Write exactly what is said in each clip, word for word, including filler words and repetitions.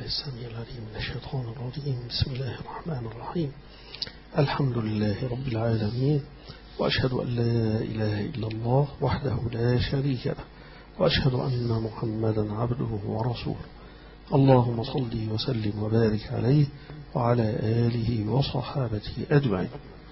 السميع العليم من الشيطان الرجيم. بسم الله الرحمن الرحيم. الحمد لله رب العالمين، وأشهد أن لا إله إلا الله وحده لا شريك له، وأشهد أن محمدا عبده ورسوله. اللهم صل وسلم وبارك عليه وعلى آله وصحابته أجمعين.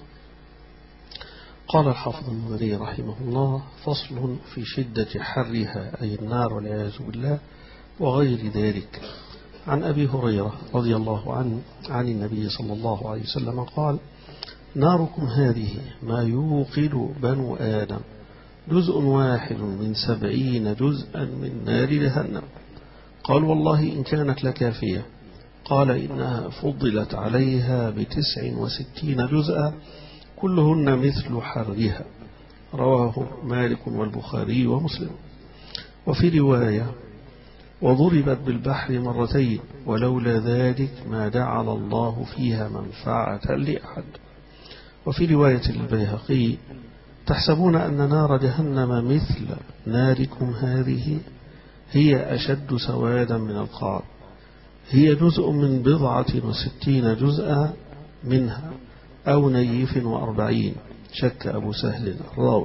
قال الحافظ المنذري رحمه الله: فصل في شدة حرها، أي النار والعياذ بالله، وغير ذلك. عن أبي هريرة رضي الله عنه عن النبي صلى الله عليه وسلم قال: ناركم هذه ما يوقد بنو آدم جزء واحد من سبعين جزءا من نار جهنم. قال: والله إن كانت لكافية. قال: إنها فضلت عليها بتسع وستين جزءا كلهن مثل حرها. رواه مالك والبخاري ومسلم. وفي رواية: وضربت بالبحر مرتين ولولا ذلك ما جعل الله فيها منفعة لأحد. وفي رواية البيهقي: تحسبون أن نار جهنم مثل ناركم هذه، هي أشد سوادا من القار، هي جزء من بضعة وستين جزءا منها، أو نيف وأربعين. شك أبو سهل الراوي.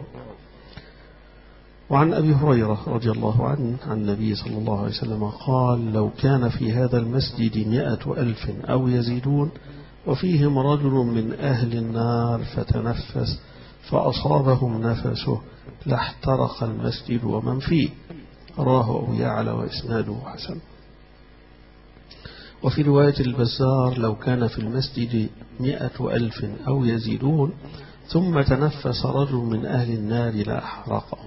وعن أبي هريرة رضي الله عنه عن النبي صلى الله عليه وسلم قال: لو كان في هذا المسجد مئة ألف أو يزيدون وفيهم رجل من أهل النار فتنفس فأصابهم نفسه لاحترق المسجد ومن فيه. رواه أبو يعلى وإسناده حسن. وفي رواية البزار: لو كان في المسجد مئة ألف أو يزيدون ثم تنفس رجل من أهل النار لأحرقه.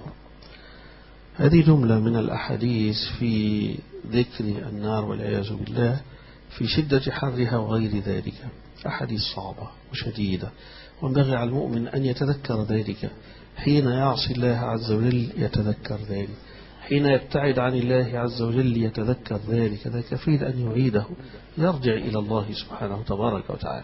هذه جملة من الأحاديث في ذكر النار والعياذ بالله في شدة حرها وغير ذلك. أحاديث صعبة وشديدة، وينبغي على المؤمن أن يتذكر ذلك حين يعصي الله عز وجل، يتذكر ذلك حين يبتعد عن الله عز وجل، يتذكر ذلك. ذا كفيل أن يعيده، يرجع إلى الله سبحانه تبارك وتعالى.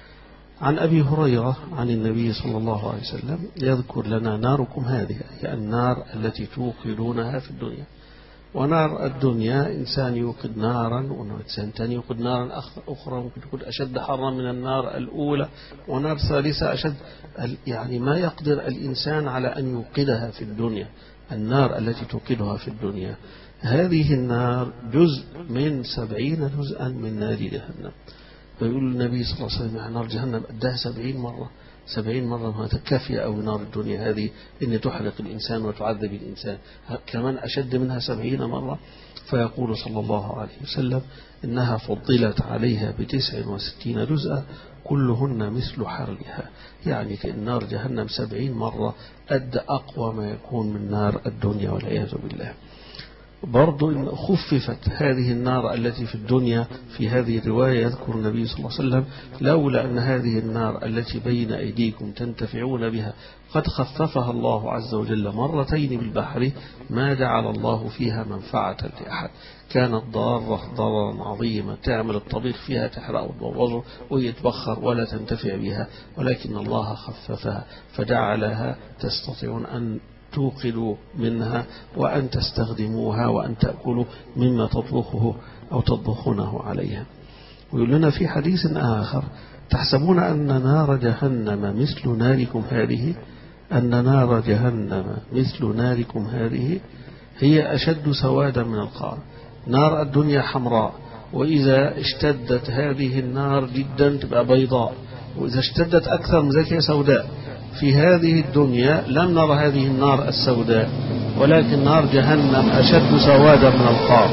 عن أبي هريرة عن النبي صلى الله عليه وسلم يذكر لنا: ناركم هذه، هي النار التي توقدونها في الدنيا. ونار الدنيا إنسان يوقد نارا، وإنسان ثاني يوقد نارا أخرى ممكن تكون أشد حرا من النار الأولى، ونار ثالثة أشد. يعني ما يقدر الإنسان على أن يوقدها في الدنيا. النار التي توقدها في الدنيا هذه النار جزء من سبعين جزءا من نار جهنم. فيقول النبي صلى الله عليه وسلم: نار جهنم قدها سبعين مرة. سبعين مرة ما تكفي أو نار الدنيا هذه إن تحرق الإنسان وتعذب الإنسان، كمان أشد منها سبعين مرة. فيقول صلى الله عليه وسلم: إنها فضلت عليها بتسع وستين جزءا كلهن مثل حرها. يعني كأن نار جهنم سبعين مرة قد أقوى ما يكون من نار الدنيا والعياذ بالله. برضو إن خففت هذه النار التي في الدنيا. في هذه الرواية يذكر النبي صلى الله عليه وسلم: لولا أن هذه النار التي بين أيديكم تنتفعون بها قد خففها الله عز وجل مرتين بالبحر ما جعل الله فيها منفعة لأحد. كانت ضارة ضررا عظيما، تعمل الطبيخ فيها تحرق وتبوظه ويتبخر ولا تنتفع بها، ولكن الله خففها فجعلها تستطيعون أن توقدوا منها وأن تستخدموها وأن تأكلوا مما تطبخه أو تطبخونه عليها. ويقول لنا في حديث آخر: تحسبون أن نار جهنم مثل ناركم هذه، أن نار جهنم مثل ناركم هذه هي أشد سوادا من القار. نار الدنيا حمراء، وإذا اشتدت هذه النار جدا تبقى بيضاء، وإذا اشتدت أكثر من ذلك سوداء. في هذه الدنيا لم نرى هذه النار السوداء، ولكن نار جهنم أشد سوادا من القار.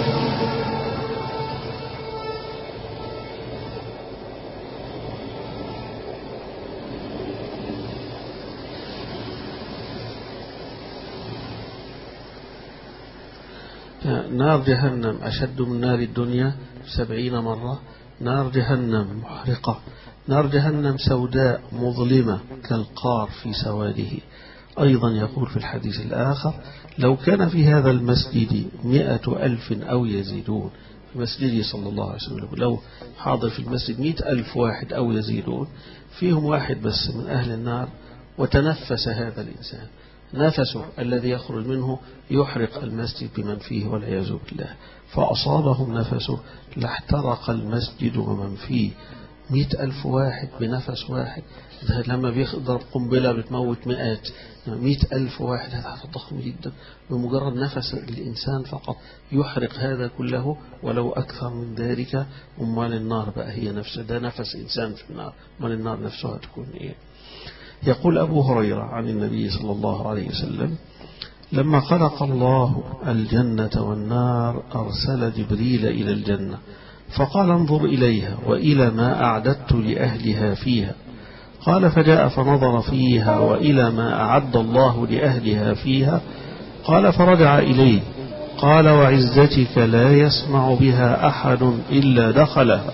نار جهنم أشد من نار الدنيا سبعين مرة. نار جهنم محرقة. نار جهنم سوداء مظلمة كالقار في سواده. أيضا يقول في الحديث الآخر: لو كان في هذا المسجد مئة ألف أو يزيدون. في مسجده صلى الله عليه وسلم لو حاضر في المسجد مئة ألف واحد أو يزيدون، فيهم واحد بس من أهل النار وتنفس هذا الإنسان نفسه الذي يخرج منه يحرق المسجد بمن فيه والعياذ بالله، فأصابهم نفسه لاحترق المسجد ومن فيه. مئة ألف واحد بنفس واحد، ده لما بيضرب قنبلة بتموت مئات، مئة ألف واحد هذا عدد ضخم جدا، بمجرد نفس الإنسان فقط يحرق هذا كله ولو أكثر من ذلك. أمال النار بقى هي نفسه، ده نفس إنسان في النار، أمال النار نفسها تكون إيه؟ يقول أبو هريرة عن النبي صلى الله عليه وسلم: لما خلق الله الجنة والنار أرسل جبريل إلى الجنة فقال: انظر إليها وإلى ما أعددت لأهلها فيها. قال: فجاء فنظر فيها وإلى ما أعد الله لأهلها فيها. قال: فرجع إليه. قال: وعزتك لا يسمع بها أحد إلا دخلها.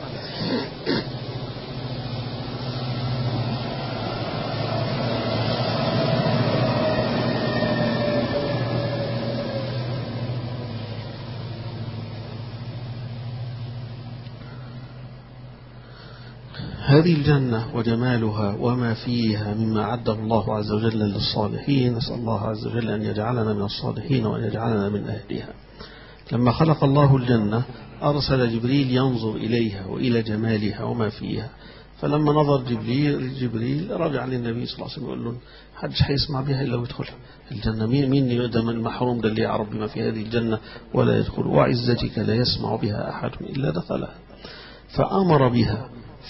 هذه الجنة وجمالها وما فيها مما عده الله عز وجل للصالحين، نسأل الله عز وجل أن يجعلنا من الصالحين وأن يجعلنا من أهلها. لما خلق الله الجنة أرسل جبريل ينظر إليها وإلى جمالها وما فيها، فلما نظر جبريل, جبريل رجع للنبي صلى الله عليه وسلم يقول له: حدش هيسمع بها إلا ويدخلها الجنة، مين مين يقدم المحروم ده اللي يعرف بما في هذه الجنة ولا يدخل؟ وعزتك لا يسمع بها أحد إلا دخلها. فأمر بها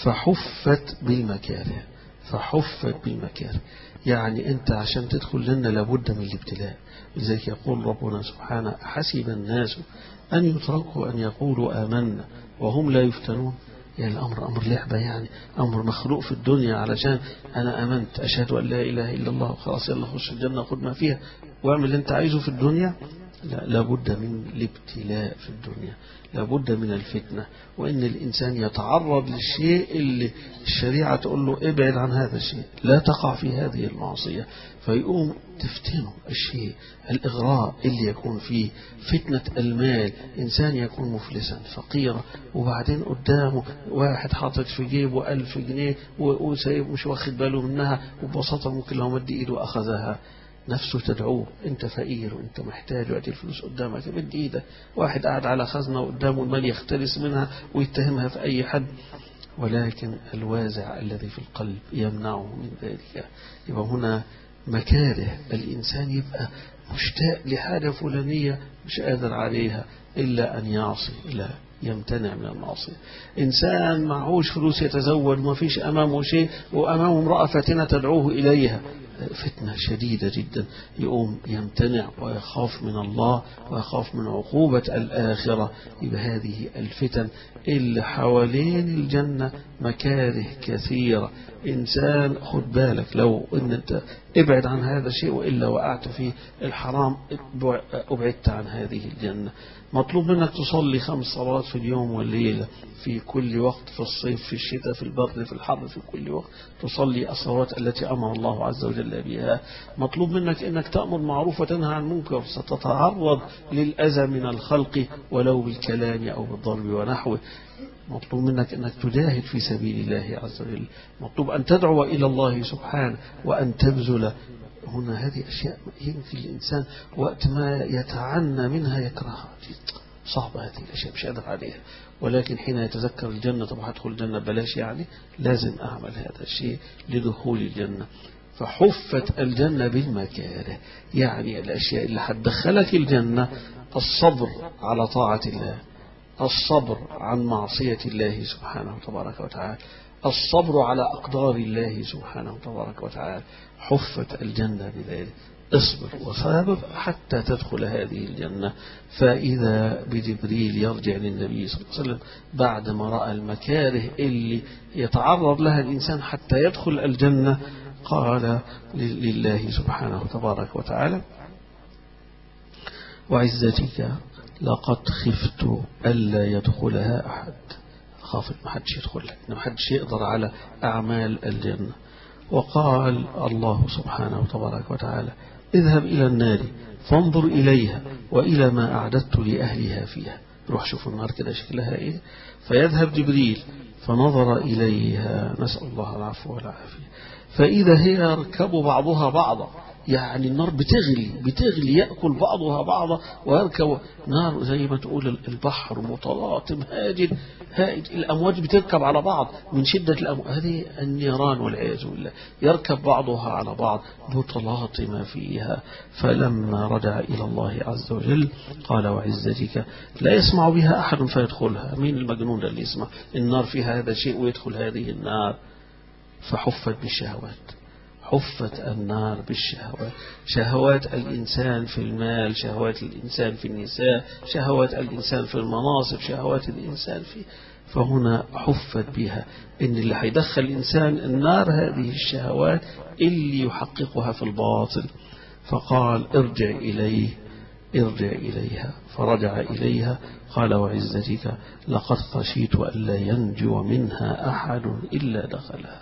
فحفت بالمكاره، فحفت بالمكاره، يعني أنت عشان تدخل جنة لابد من الابتلاء. لذلك يقول ربنا سبحانه: حسب الناس أن يتركوا أن يقولوا آمنا وهم لا يفتنون. يعني الأمر أمر لعبة، يعني أمر مخلوق في الدنيا علشان أنا أمنت أشهد أن لا إله إلا الله خلاص يلا خش الجنة خد ما فيها واعمل اللي أنت عايزه في الدنيا. لا، لابد من الابتلاء في الدنيا، لابد من الفتنة، وإن الإنسان يتعرض للشيء اللي الشريعة تقول له ابعد عن هذا الشيء، لا تقع في هذه المعصية، فيقوم تفتنه الشيء الإغراء اللي يكون فيه فتنة المال، إنسان يكون مفلسا فقيرا وبعدين قدامه واحد حاطط في جيبه ألف جنيه وسايب مش واخد باله منها، وببساطة ممكن لو مد إيده وأخذها نفسه تدعوه: انت فقير وانت محتاج وقت الفلوس قدامك مد ايدك. واحد قاعد على خزنة قدامه المال يختلس منها ويتهمها في اي حد، ولكن الوازع الذي في القلب يمنعه من ذلك. يبقى هنا مكاره، الانسان يبقى مشتاق لحاجة فلانية مش قادر عليها إلا أن يعصي، لا يمتنع من المعصية. إنسان معهوش فلوس يتزوج وما فيش أمامه شيء وأمامه امرأة فاتنة تدعوه إليها، فتنة شديدة جدا، يقوم يمتنع ويخاف من الله ويخاف من عقوبة الآخرة. يبقى هذه الفتن اللي حوالين الجنة مكاره كثيرة. إنسان خد بالك لو إن أنت ابعد عن هذا الشيء وإلا وقعت في الحرام أبعدت عن هذه الجنة. مطلوب منك تصلي خمس صلوات في اليوم والليلة في كل وقت، في الصيف في الشتاء في البرد في الحر، في كل وقت تصلي الصلوات التي أمر الله عز وجل بها. مطلوب منك أنك تأمر معروف وتنهى عن منكر، ستتعرض للأذى من الخلق ولو بالكلام أو بالضرب ونحوه. مطلوب منك أنك تجاهد في سبيل الله عز وجل، مطلوب أن تدعو إلى الله سبحانه وأن تبذل. هنا هذه أشياء يمكن الإنسان وقت ما يتعنى منها يكرهها، صعبة هذه الأشياء مش قادر عليها، ولكن حين يتذكر الجنة طب هدخل الجنة بلاش يعني لازم أعمل هذا الشيء لدخول الجنة. فحفت الجنة بالمكاره، يعني الأشياء اللي هتدخلك الجنة: الصبر على طاعة الله، الصبر عن معصية الله سبحانه وتبارك وتعالى، الصبر على أقدار الله سبحانه وتبارك وتعالى. حفت الجنة بذلك، اصبر وصابر حتى تدخل هذه الجنة. فإذا بجبريل يرجع للنبي صلى الله عليه وسلم بعد ما رأى المكاره اللي يتعرض لها الإنسان حتى يدخل الجنة، قال لله سبحانه وتبارك وتعالى: وعزتك لقد خفت ألا يدخلها أحد، خاف ما حدش يدخلها، ما حدش يقدر على أعمال الجنة. وقال الله سبحانه وتبارك وتعالى: اذهب إلى النار فانظر إليها وإلى ما أعددت لأهلها فيها. روح شوف النار كده شكلها إيه. فيذهب جبريل فنظر إليها، نسأل الله العفو والعافية، فإذا هي يركب بعضها بعضا، يعني النار بتغلي بتغلي يأكل بعضها بعضا ويركب نار زي ما تقول البحر متلاطم هاجد هاجد الأمواج بتركب على بعض من شدة الأمواج. هذه النيران والعياذ بالله يركب بعضها على بعض متلاطمة فيها. فلما رجع إلى الله عز وجل قال وعزتك لا يسمع بها أحد فيدخلها. مين المجنون اللي يسمع النار فيها هذا شيء ويدخل هذه النار؟ فحفت بالشهوات، حفت النار بالشهوات، شهوات الإنسان في المال، شهوات الإنسان في النساء، شهوات الإنسان في المناصب، شهوات الإنسان في فهنا حفت بها. إن اللي هيدخل الإنسان النار هذه الشهوات اللي يحققها في الباطل. فقال ارجع إليه ارجع إليها. فرجع إليها قال وعزتك لقد خشيت ألا ينجو منها أحد إلا دخلها.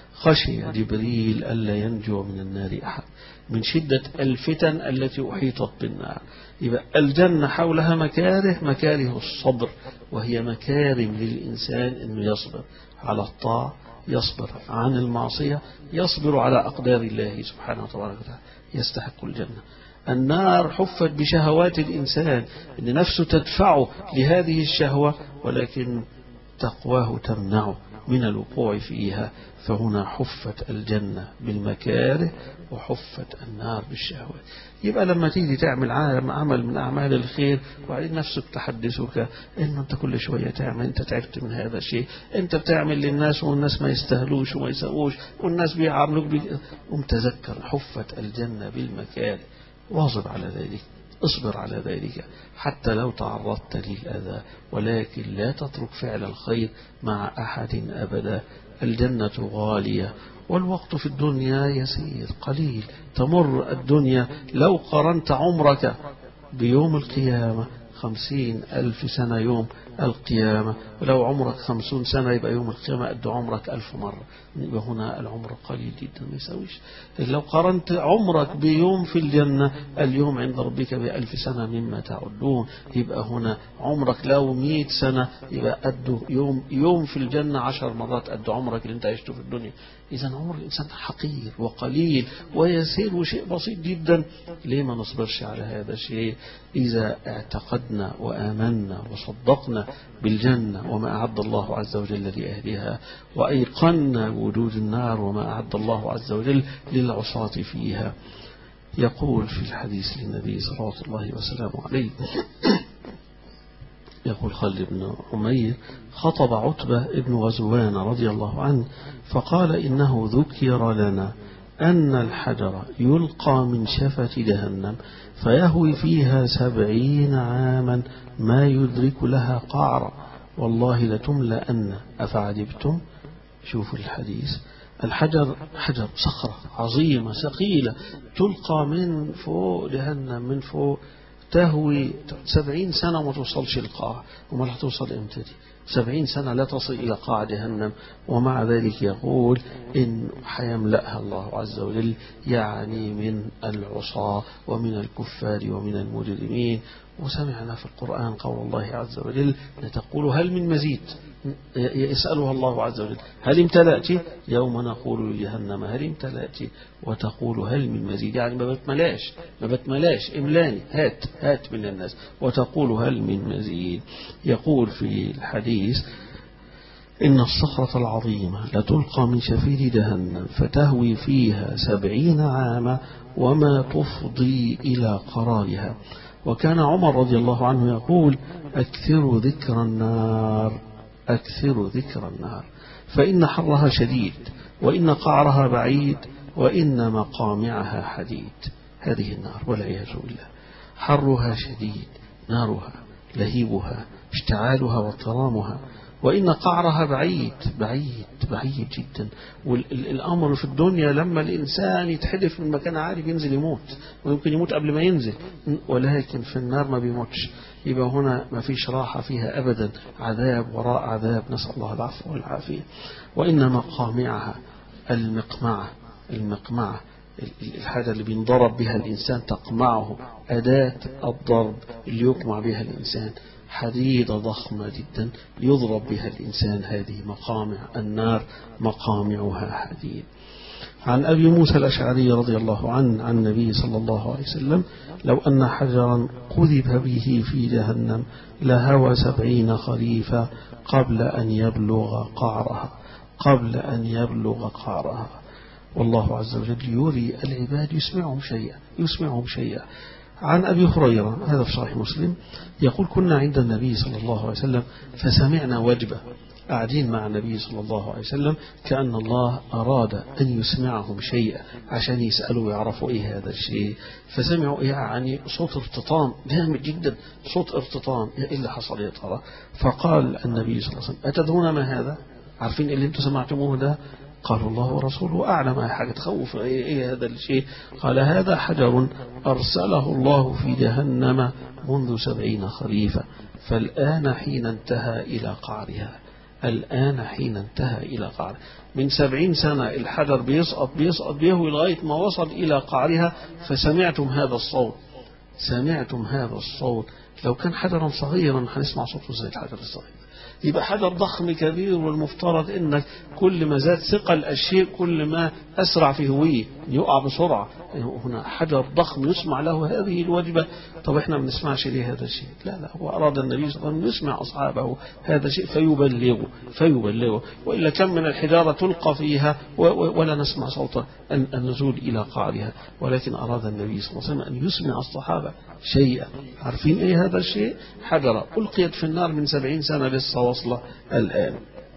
خشي جبريل ألا ينجو من النار أحد من شدة الفتن التي أحيطت بالنار. يبقى الجنة حولها مكاره، مكاره الصبر، وهي مكارم للإنسان أنه يصبر على الطاعة، يصبر عن المعصية، يصبر على أقدار الله سبحانه وتعالى، يستحق الجنة. النار حفت بشهوات الإنسان أن نفسه تدفعه لهذه الشهوة، ولكن تقواه تمنعه من الوقوع فيها. فهنا حفت الجنة بالمكاره وحفت النار بالشهوات. يبقى لما تيجي تعمل عمل من أعمال الخير وبعدين نفسك تحدثك إن أنت كل شوية تعمل، أنت تعبت من هذا الشيء، أنت بتعمل للناس والناس ما يستهلوش وما يسووش والناس بيعاملوك بي... ومتذكر حفت الجنة بالمكاره. واظب على ذلك، اصبر على ذلك حتى لو تعرضت للأذى، ولكن لا تترك فعل الخير مع أحد أبدا. الجنة غالية والوقت في الدنيا يسير قليل، تمر الدنيا لو قرنت عمرك بيوم القيامة خمسين ألف سنة يوم القيامة، ولو عمرك خمسون سنة يبقى يوم القيامة قد عمرك ألف مرة. يبقى هنا العمر قليل جدا ما يساويش. لو قارنت عمرك بيوم في الجنة اليوم عند ربك بألف سنة مما تعدون. يبقى هنا عمرك لو مئة سنة يبقى قد يوم يوم في الجنة عشر مرات قد عمرك اللي انت عشته في الدنيا. إذا عمر الإنسان حقير وقليل ويسير وشيء بسيط جدا. ليه ما نصبرش على هذا الشيء إذا اعتقدنا وآمنا وصدقنا بالجنة وما أعد الله عز وجل لأهلها، وأيقنا وجود النار وما أعد الله عز وجل للعصاة فيها. يقول في الحديث للنبي صلى الله عليه وسلم عليه يقول خالد بن عمير خطب عتبة ابن غزوان رضي الله عنه فقال إنه ذكر لنا أن الحجر يلقى من شفة جهنم فيهوي فيها سبعين عاما ما يدرك لها قعر والله لتملأن أفعجبتم. شوفوا الحديث، الحجر حجر صخرة عظيمة ثقيلة تلقى من فوق جهنم من فوق، تهوي سبعين سنة ما توصلش القاع. وما هتوصل امتى دي؟ سبعين سنة لا تصل إلى قاع جهنم. ومع ذلك يقول إن حيملأها الله عز وجل يعني من العصاة ومن الكفار ومن المجرمين. وسمعنا في القرآن قول الله عز وجل تقول هل من مزيد، يسألها الله عز وجل هل امتلأت، يوم نقول لجهنم هل امتلأت وتقول هل من مزيد، يعني ما بتملاش ما بتملاش املاني هات هات من الناس، وتقول هل من مزيد. يقول في الحديث إن الصخرة العظيمة لتلقى من شفير جهنم فتهوي فيها سبعين عاما وما تفضي إلى قرارها. وكان عمر رضي الله عنه يقول أكثروا ذكر النار أكثروا ذكر النار فإن حرها شديد وإن قعرها بعيد وإن مقامعها حديد. هذه النار والعياذ بالله حرها شديد، نارها لهيبها اشتعالها واضطرامها، وإن قعرها بعيد بعيد بعيد جدا. والأمر في الدنيا لما الإنسان يتحدف من مكان عالي بينزل يموت، ويمكن يموت قبل ما ينزل، ولكن في النار ما بيموتش. يبقى هنا ما فيش راحة فيها أبدا، عذاب وراء عذاب، نسأل الله العفو والعافية. وإن مقامعها المقمعة المقمعة الحاجة اللي بينضرب بها الإنسان تقمعه، أداة الضرب اللي يقمع بها الإنسان حديدة ضخمة جدا يضرب بها الإنسان. هذه مقامع النار مقامعها حديد. عن أبي موسى الأشعري رضي الله عنه عن النبي صلى الله عليه وسلم: لو أن حجرا قذف به في جهنم لهوى سبعين خريفا قبل أن يبلغ قعرها قبل أن يبلغ قعرها. والله عز وجل يري العباد يسمعهم شيئا يسمعهم شيئا. عن أبي هريرة هذا في صحيح مسلم يقول: كنا عند النبي صلى الله عليه وسلم فسمعنا وجبة. قاعدين مع النبي صلى الله عليه وسلم كأن الله أراد أن يسمعهم شيئا عشان يسألوا ويعرفوا إيه هذا الشيء. فسمعوا يعني صوت ارتطام جامد جدا، صوت ارتطام. إيه اللي حصل يا ترى؟ فقال النبي صلى الله عليه وسلم: أتدرون ما هذا؟ عارفين اللي انتم سمعتموه ده؟ قالوا: الله ورسوله أعلم. أي حاجة تخوف. إيه, إيه هذا الشيء؟ قال: هذا حجر أرسله الله في جهنم منذ سبعين خريفا فالآن حين انتهى إلى قعرها. الآن حين انتهى إلى قعرها. من سبعين سنة الحجر بيسقط بيسقط بيهوي لغاية ما وصل إلى قعرها فسمعتم هذا الصوت. سمعتم هذا الصوت. لو كان حجرا صغيرا هنسمع صوته زي الحجر الصغير. يبقى حجر ضخم كبير، والمفترض انك كل ما زاد ثقل الشيء كل ما اسرع في هويه يقع بسرعه. هنا حجر ضخم يسمع له هذه الوجبه. طب احنا ما بنسمعش ليه هذا الشيء؟ لا لا، هو اراد النبي صلى الله عليه وسلم يسمع اصحابه هذا الشيء فيبلغه فيبلغه والا كم من الحجاره تلقى فيها ولا نسمع صوت النزول الى قعرها. ولكن اراد النبي صلى الله عليه وسلم ان يسمع الصحابه شيئا. عارفين ايه هذا الشيء؟ حجره القيت في النار من سبعين سنه لسه واصله الان.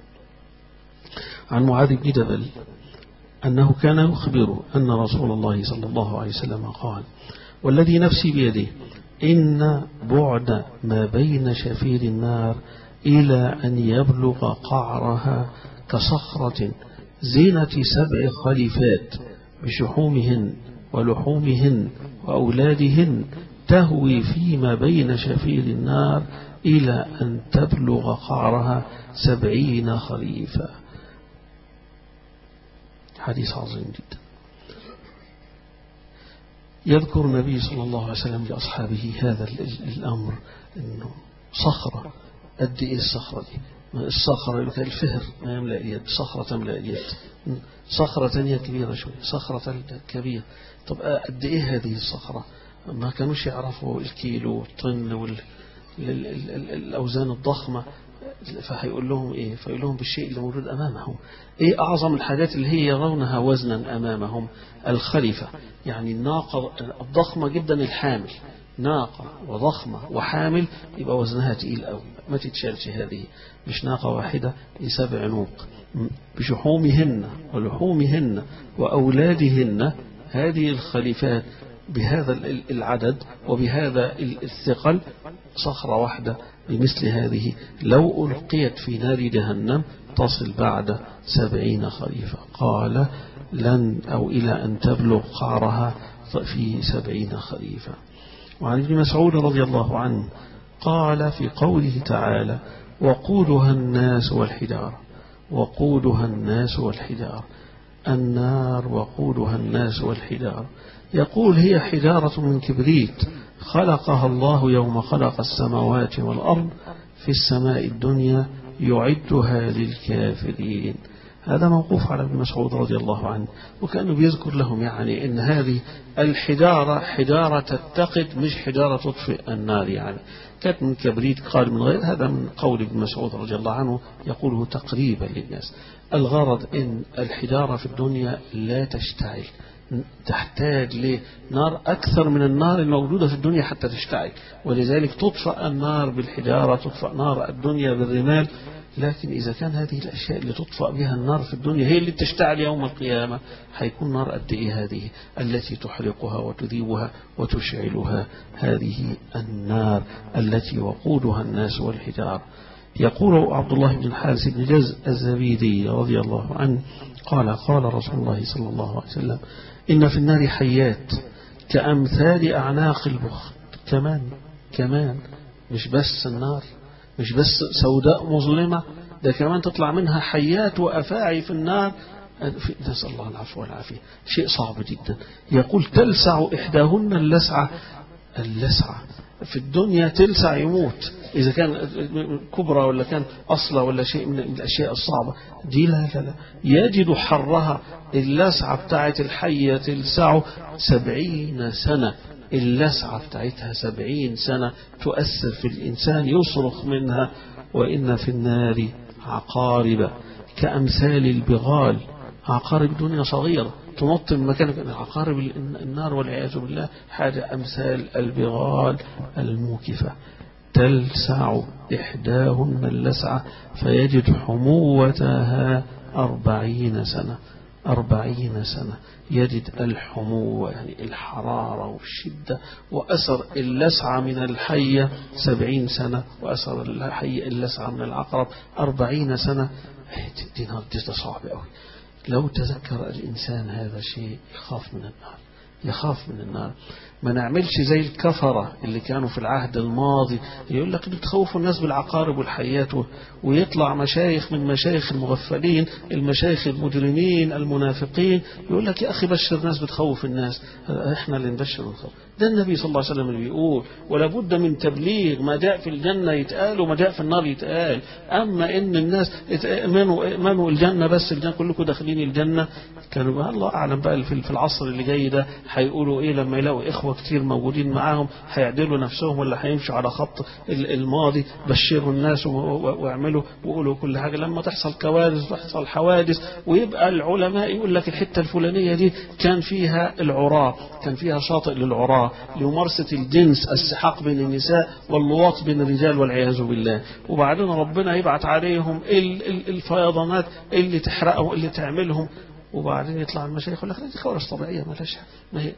عن معاذ بن جبل أنه كان يخبر أن رسول الله صلى الله عليه وسلم قال: والذي نفسي بيده إن بعد ما بين شفير النار إلى أن يبلغ قعرها كصخرة زينة سبع خليفات بشحومهن ولحومهن وأولادهن تهوي فيما بين شفير النار إلى أن تبلغ قعرها سبعين خريفا. حديث عظيم جدا. يذكر النبي صلى الله عليه وسلم لأصحابه هذا الأمر، إنه صخرة. قد إيه الصخرة دي؟ الصخرة اللي كان الفهر ما يملأ اليد، صخرة تملأ اليد. صخرة ثانية كبيرة شوية، صخرة كبيرة. طب قد إيه هذه الصخرة؟ ما كانوش يعرفوا الكيلو والطن والأوزان الضخمة. فهيقول لهم إيه؟ فيقول لهم بالشيء اللي موجود أمامهم. إيه أعظم الحاجات اللي هي يرونها وزنا أمامهم؟ الخليفة، يعني الناقة الضخمة جدا الحامل، ناقة وضخمة وحامل يبقى وزنها تقيل قوي، ما تتشالش. هذه مش ناقة واحدة، لسبع نوق بشحومهن ولحومهن وأولادهن. هذه الخليفات بهذا العدد وبهذا الثقل، صخرة واحدة بمثل هذه لو ألقيت في نار جهنم تصل بعد سبعين خريفا. قال: لن أو إلى أن تبلغ قعرها في سبعين خريفا. وعن ابن مسعود رضي الله عنه قال في قوله تعالى: وقودها الناس والحجارة. وقودها الناس والحجارة. النار وقودها الناس والحجارة. يقول: هي حجارة من كبريت خلقها الله يوم خلق السماوات والأرض في السماء الدنيا يعدها للكافرين. هذا موقوف على ابن مسعود رضي الله عنه، وكأنه بيذكر لهم يعني إن هذه الحجارة حجارة تتقد مش حجارة تطفئ النار، يعني كانت من كبريت قال من غير. هذا من قول ابن مسعود رضي الله عنه يقوله تقريبا للناس. الغرض إن الحجارة في الدنيا لا تشتعل، تحتاج لنار أكثر من النار الموجودة في الدنيا حتى تشتعل، ولذلك تطفأ النار بالحجارة، تطفأ نار الدنيا بالرمال. لكن إذا كان هذه الأشياء اللي تطفأ بها النار في الدنيا هي اللي تشتعل يوم القيامة، هيكون نار قد إيه هذه التي تحرقها وتذيبها وتشعلها؟ هذه النار التي وقودها الناس والحجار. يقول عبد الله بن الحارث بن جز الزبيدي رضي الله عنه قال: قال رسول الله صلى الله عليه وسلم: إن في النار حيات كأمثال أعناق البخت. كمان كمان مش بس النار، مش بس سوداء مظلمة، ده كمان تطلع منها حيات وأفاعي في النار. نسأل الله العفو والعافية. شيء صعب جدا. يقول: تلسع إحداهن اللسعة اللسعة في الدنيا تلسع يموت إذا كان كبرى ولا كان أصلة ولا شيء من الأشياء الصعبة دي. لا لا لا يجد حرها. اللسعة بتاعت الحية تلسعه سبعين سنة. اللسعة بتاعتها سبعين سنة تؤثر في الإنسان يصرخ منها. وإن في النار عقارب كأمثال البغال. عقارب دنيا صغيرة تنط من مكان. عقارب النار والعياذ بالله حاجة أمثال البغال الموكفة تلسع إحداهن اللسعة فيجد حموتها أربعين سنة. أربعين سنة يجد الحموة يعني الحرارة والشدة وأثر اللسعة من الحية سبعين سنة وأثر الحية اللسعة من العقرب أربعين سنة. دي نار دي صعب أوي. لو تذكر الإنسان هذا الشيء يخاف من النار. يخاف من النار. ما نعملش زي الكفرة اللي كانوا في العهد الماضي يقول لك بتخوفوا الناس بالعقارب والحيات ويطلع مشايخ من مشايخ المغفلين المشايخ المجرمين المنافقين يقول لك يا أخي بشر الناس بتخوف الناس. احنا اللي نبشر ونخوف. ده النبي صلى الله عليه وسلم اللي بيقول ولا بد من تبليغ ما جاء في الجنة يتقال وما جاء في النار يتقال. أما إن الناس امنوا امنوا الجنة بس الجنة كلكم داخلين الجنة كانوا الله أعلم بقى في العصر اللي جاي ده هيقولوا إيه لما يلاقوا إخوة كتير موجودين معاهم هيعدلوا نفسهم ولا هيمشوا على خط الماضي بشروا الناس واعملوا وقولوا كل حاجة. لما تحصل كوارث وتحصل حوادث ويبقى العلماء يقول لك الحتة الفلانية دي كان فيها العراة كان فيها شاطئ للعراة لممارسة الجنس السحاق بين النساء واللواط بين الرجال والعياذ بالله. وبعدين ربنا يبعت عليهم الفيضانات اللي تحرقهم اللي تعملهم. وبعدين يطلع المشايخ يقول لك دي كوارث طبيعية ما لهاش ما هي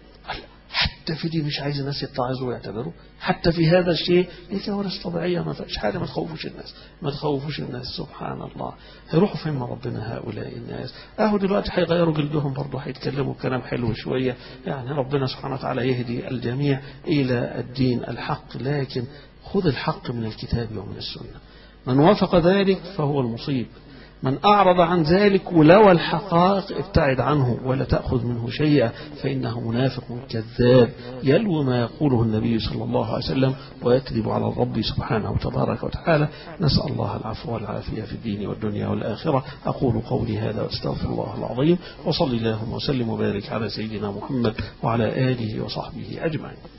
حتى في دي مش عايز الناس يتعظوا ويعتبروا. حتى في هذا الشيء دي كوارث طبيعية ما فيش حاجة. ما تخوفوش الناس ما تخوفوش الناس. سبحان الله. هيروحوا فين ربنا هؤلاء الناس؟ اهو دلوقتي هيغيروا جلدهم برضه هيتكلموا كلام حلو شوية. يعني ربنا سبحانه وتعالى يهدي الجميع إلى الدين الحق. لكن خذ الحق من الكتاب ومن السنة. من وافق ذلك فهو المصيب. من أعرض عن ذلك ولو الحقائق ابتعد عنه ولا تأخذ منه شيئا فإنه منافق كذاب يلوي ما يقوله النبي صلى الله عليه وسلم ويكذب على الرب سبحانه وتبارك وتعالى. نسأل الله العفو والعافية في الدين والدنيا والآخرة. أقول قولي هذا واستغفر الله العظيم وصلي اللهم وسلم وبارك على سيدنا محمد وعلى آله وصحبه أجمعين.